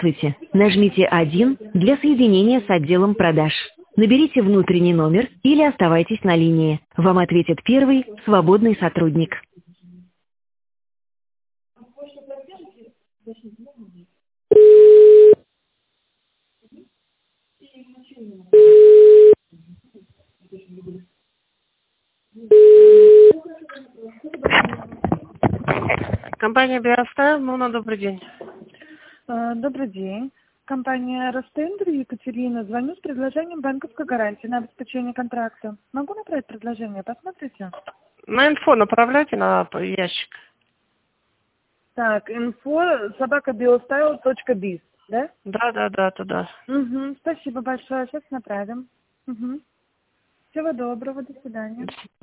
Здравствуйте. Нажмите 1 для соединения с отделом продаж. Наберите внутренний номер или оставайтесь на линии. Вам ответит первый свободный сотрудник. Компания «Биостайл», добрый день. Добрый день. Компания «Ростендер», Екатерина. Звоню с предложением банковской гарантии на обеспечение контракта. Могу направить предложение? Посмотрите. На инфо направляйте на ящик. Так, info@biostyle.biz, да? Да, туда. Спасибо большое. Сейчас направим. Всего доброго. До свидания.